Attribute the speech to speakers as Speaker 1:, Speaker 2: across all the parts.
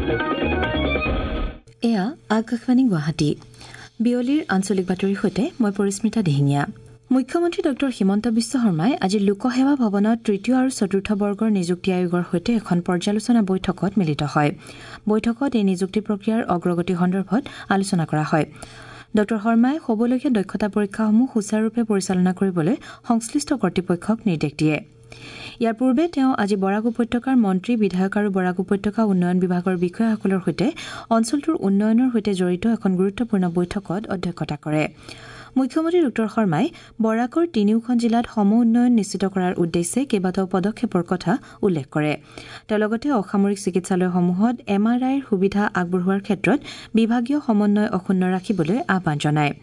Speaker 1: এয়া আকাশবাণী গুৱাহাটী বিয়লিৰ আঞ্চলিক বাতৰিৰ সৈতে মই পৰিস্মিতা দিহিঙীয়া। মুখ্যমন্ত্ৰী ডক্টৰ হিমন্ত বিশ্ব শৰ্মাই আজি লোকসেৱা ভৱনত তৃতীয় আৰু চতুৰ্থ বৰ্গৰ নিযুক্তি আয়োগৰ সৈতে এখন পৰ্যালোচনা বৈঠকত মিলিত হয়। বৈঠকত এই নিযুক্তি প্ৰক্ৰিয়াৰ অগ্ৰগতি সন্দৰ্ভত আলোচনা কৰা হয়। ডক্টৰ শৰ্মাই হ'বলগীয়া দক্ষতা পৰীক্ষাসমূহ সুচাৰুৰূপে পৰিচালনা কৰিবলৈ সংশ্লিষ্ট কৰ্তৃপক্ষক নিৰ্দেশ দিয়ে। ইয়াৰ পূৰ্বে তেওঁ আজি বৰাক উপত্যকাৰ মন্ত্ৰী বিধায়ক আৰু বৰাক উপত্যকা উন্নয়ন বিভাগৰ বিষয়াসকলৰ সৈতে অঞ্চলটোৰ উন্নয়নৰ সৈতে জড়িত এখন গুৰুত্বপূৰ্ণ বৈঠকত অধ্যক্ষতা কৰে। মুখ্যমন্ত্ৰী ডক্টৰ শৰ্মাই বৰাকৰ তিনিওখন জিলাত সম উন্নয়ন নিশ্চিত কৰাৰ উদ্দেশ্যে কেইবাটাও পদক্ষেপৰ কথা উল্লেখ কৰে। তেওঁ লগতে অসামৰিক চিকিৎসালয়সমূহত MRIৰ সুবিধা আগবঢ়োৱাৰ ক্ষেত্ৰত বিভাগীয় সমন্বয় অক্ষুণ্ণ ৰাখিবলৈ আহ্বান জনায়।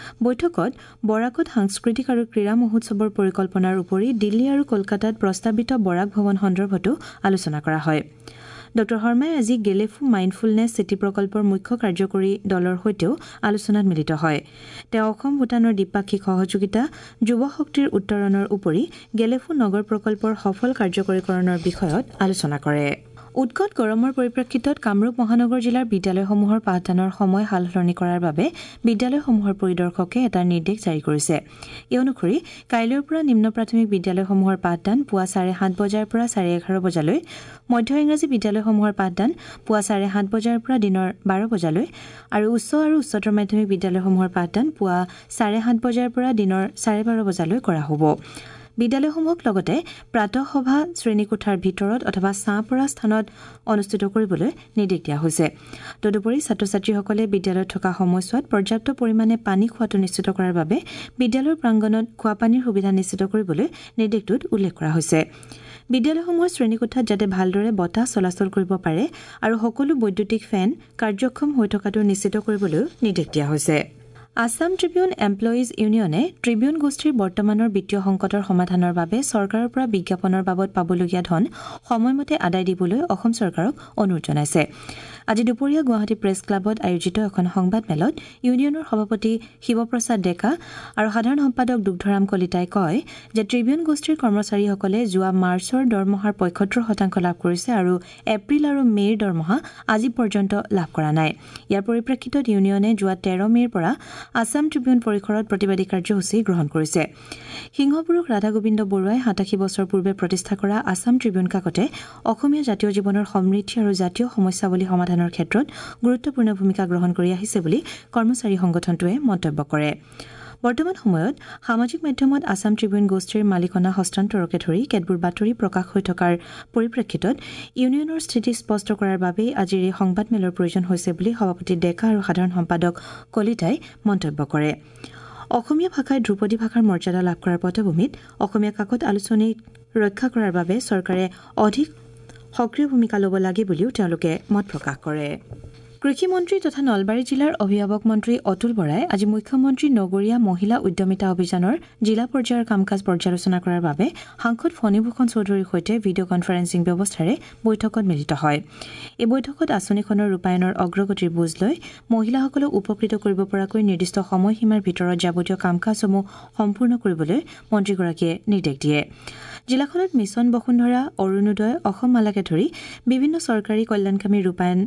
Speaker 1: বৈঠকত বৰাকত সাংস্কৃতিক আৰু ক্ৰীড়া মহোৎসৱৰ পৰিকল্পনাৰ উপৰি দিল্লী আৰু কলকাতাত প্ৰস্তাৱিত বৰাক ভৱন সন্দৰ্ভতো আলোচনা কৰা হয়। ডক্টৰ শৰ্মাই আজি গেলেফু মাইণ্ডফুলনেছ চিটি প্ৰকল্পৰ মুখ্য কাৰ্যকৰী দলৰ সৈতেও আলোচনাত মিলিত হয়। তেওঁ অসম ভূটানৰ দ্বিপাক্ষিক সহযোগিতা যুৱ শক্তিৰ উত্তৰণৰ উপৰি গেলেফু নগৰ প্ৰকল্পৰ সফল কাৰ্যকৰীকৰণৰ বিষয়ত আলোচনা কৰে। উৎকট গৰমৰ পৰিপ্ৰেক্ষিতত কামৰূপ মহানগৰ জিলাৰ বিদ্যালয়সমূহৰ পাঠদানৰ সময় সালসলনি কৰাৰ বাবে বিদ্যালয়সমূহৰ পৰিদৰ্শকে এটা নিৰ্দেশ জাৰি কৰিছে। এই অনুসৰি কাইলৈৰ পৰা নিম্ন প্ৰাথমিক বিদ্যালয়সমূহৰ পাঠদান পুৱা 7:30 বজাৰ পৰা 11:30 বজালৈ, মধ্য ইংৰাজী বিদ্যালয়সমূহৰ পাঠদান পুৱা 7:30 বজাৰ পৰা দিনৰ 12 বজালৈ আৰু উচ্চ আৰু উচ্চতৰ মাধ্যমিক বিদ্যালয়সমূহৰ পাঠদান পুৱা 7:30 বজাৰ পৰা দিনৰ 12:30 বজালৈ কৰা হ'ব। বিদ্যালয়সমূহক লগতে প্ৰাতঃসভা শ্ৰেণীকোঠাৰ ভিতৰত অথবা ছাঁ পৰা স্থানত অনুষ্ঠিত কৰিবলৈ নিৰ্দেশ দিয়া হৈছে। তদুপৰি ছাত্ৰ ছাত্ৰীসকলে বিদ্যালয়ত থকা সময়ছোৱাত পৰ্যাপ্ত পৰিমাণে পানী খোৱাটো নিশ্চিত কৰাৰ বাবে বিদ্যালয়ৰ প্ৰাংগণত খোৱাপানীৰ সুবিধা নিশ্চিত কৰিবলৈ নিৰ্দেশটোত উল্লেখ কৰা হৈছে। বিদ্যালয়সমূহৰ শ্ৰেণীকোঠাত যাতে ভালদৰে বতাহ চলাচল কৰিব পাৰে আৰু সকলো বৈদ্যুতিক ফেন কাৰ্যক্ষম হৈ থকাটো নিশ্চিত কৰিবলৈও নিৰ্দেশ দিয়া হৈছে। আছাম ট্ৰিবিউন এমপ্লয়িজ ইউনিয়নে ট্ৰিবিউন গোষ্ঠীৰ বৰ্তমানৰ বিত্তীয় সংকটৰ সমাধানৰ বাবে চৰকাৰৰ পৰা বিজ্ঞাপনৰ বাবদ পাবলগীয়া ধন সময়মতে আদায় দিবলৈ অসম চৰকাৰক অনুৰোধ জনাইছে। আজি দুপৰীয়া গুৱাহাটী প্ৰেছ ক্লাবত আয়োজিত এখন সংবাদ মেলত ইউনিয়নৰ সভাপতি শিৱপ্ৰসাদ ডেকা আৰু সাধাৰণ সম্পাদক দুগ্ধৰাম কলিতাই কয় যে ট্ৰিবিউন গোষ্ঠীৰ কৰ্মচাৰীসকলে যোৱা মাৰ্চৰ দৰমহাৰ 75% লাভ কৰিছে আৰু এপ্ৰিল আৰু মে'ৰ দৰমহা আজি পৰ্যন্ত লাভ কৰা নাই। ইয়াৰ পৰিপ্ৰেক্ষিতত ইউনিয়নে যোৱা 13 মে'ৰ পৰা আছাম ট্ৰিবিউন পৰিসৰত প্ৰতিবাদী কাৰ্যসূচী গ্ৰহণ কৰিছে। সিংহপুৰুষ ৰাধা গোবিন্দ বৰুৱাই 87 বছৰ পূৰ্বে প্ৰতিষ্ঠা কৰা আছাম ট্ৰিবিউন কাকতে অসমীয়া জাতীয় জীৱনৰ সমৃদ্ধি আৰু জাতীয় সমস্যাৱলী সমাধানৰ ক্ষেত্ৰত গুৰুত্বপূৰ্ণ ভূমিকা গ্ৰহণ কৰি আহিছে বুলি কৰ্মচাৰী সংগঠনটোৱে মন্তব্য কৰে। বৰ্তমান সময়ত সামাজিক মাধ্যমত আছাম ট্ৰিবিউন গোষ্ঠীৰ মালিকনা হস্তান্তৰকে ধৰি কেতবোৰ বাতৰি প্ৰকাশ হৈ থকাৰ পৰিপ্ৰেক্ষিতত ইউনিয়নৰ স্থিতি স্পষ্ট কৰাৰ বাবেই আজিৰ এই সংবাদমেলৰ প্ৰয়োজন হৈছে বুলি সভাপতি ডেকা আৰু সাধাৰণ সম্পাদক কলিতাই মন্তব্য কৰে। অসমীয়া ভাষাই ধ্ৰুপদী ভাষাৰ মৰ্যাদা লাভ কৰাৰ পটভূমিত অসমীয়া কাকত আলোচনী ৰক্ষা কৰাৰ বাবে চৰকাৰে অধিক সক্ৰিয় ভূমিকা ল'ব লাগে বুলিও তেওঁলোকে মত প্ৰকাশ কৰে। কৃষিমন্ত্ৰী তথা নলবাৰী জিলাৰ অভিভাৱক মন্ত্ৰী অতুল বৰাই আজি মুখ্যমন্ত্ৰী নগৰীয়া মহিলা উদ্যমিতা অভিযানৰ জিলা পৰ্যায়ৰ কাম কাজ পৰ্যালোচনা কৰাৰ বাবে সাংসদ ফণীভূষণ চৌধুৰীৰ সৈতে ভিডিঅ' কনফাৰেন্সিং ব্যৱস্থাৰে বৈঠকত মিলিত হয়। এই বৈঠকত আঁচনিখনৰ ৰূপায়ণৰ অগ্ৰগতিৰ বুজ লৈ মহিলাসকলক উপকৃত কৰিব পৰাকৈ নিৰ্দিষ্ট সময়সীমাৰ ভিতৰত যাৱতীয় কাম কাজসমূহ সম্পূৰ্ণ কৰিবলৈ মন্ত্ৰীগৰাকীয়ে নিৰ্দেশ দিয়ে। জিলাখনত মিছন বসুন্ধৰা, অৰুণোদয়, অসম মালাকে ধৰি বিভিন্ন চৰকাৰী কল্যাণকামী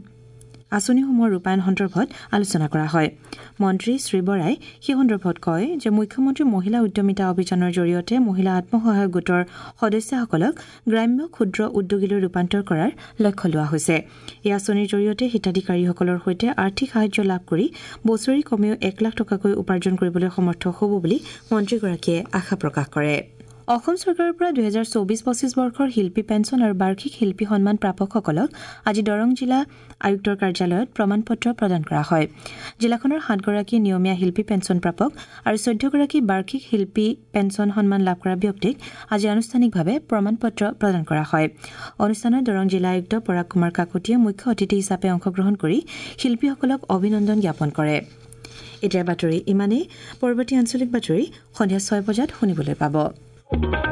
Speaker 1: আঁচনিসমূহৰ ৰূপায়ণ সন্দৰ্ভত আলোচনা কৰা হয়। মন্ত্ৰী শ্ৰী বৰাই সেই সন্দৰ্ভত কয় যে মুখ্যমন্ত্ৰী মহিলা উদ্যমিতা অভিযানৰ জৰিয়তে মহিলা আত্মসহায়ক গোটৰ সদস্যসকলক গ্ৰাম্য ক্ষুদ্ৰ উদ্যোগীলৈ ৰূপান্তৰ কৰাৰ লক্ষ্য লোৱা হৈছে। এই আঁচনিৰ জৰিয়তে হিতাধিকাৰীসকলৰ সৈতে আৰ্থিক সাহায্য লাভ কৰি বছৰি কমেও 1 লাখ টকাকৈ উপাৰ্জন কৰিবলৈ সমৰ্থ হ'ব বুলি মন্ত্ৰীগৰাকীয়ে আশা প্ৰকাশ কৰে। অসম চৰকাৰৰ পৰা 2024-25 বৰ্ষৰ শিল্পী পেঞ্চন আৰু বাৰ্ষিক শিল্পী সন্মান প্ৰাপকসকলক আজি দৰং জিলা আয়ুক্তৰ কাৰ্যালয়ত প্ৰমাণপত্ৰ প্ৰদান কৰা হয়। জিলাখনৰ 7 গৰাকী নিয়মীয়া শিল্পী পেঞ্চন প্ৰাপক আৰু 14 গৰাকী বাৰ্ষিক শিল্পী পেঞ্চন সন্মান লাভ কৰা ব্যক্তিক আজি আনুষ্ঠানিকভাৱে প্ৰমাণপত্ৰ প্ৰদান কৰা হয়। অনুষ্ঠানত দৰং জিলা আয়ুক্ত পৰাগ কুমাৰ কাকতিয়ে মুখ্য অতিথি হিচাপে অংশগ্ৰহণ কৰি শিল্পীসকলক অভিনন্দন জ্ঞাপন কৰে। এতিয়াৰ বাতৰি ইমানেই। পৰৱৰ্তী আঞ্চলিক বাতৰি সন্ধিয়া 6 বজাত শুনিবলৈ পাব।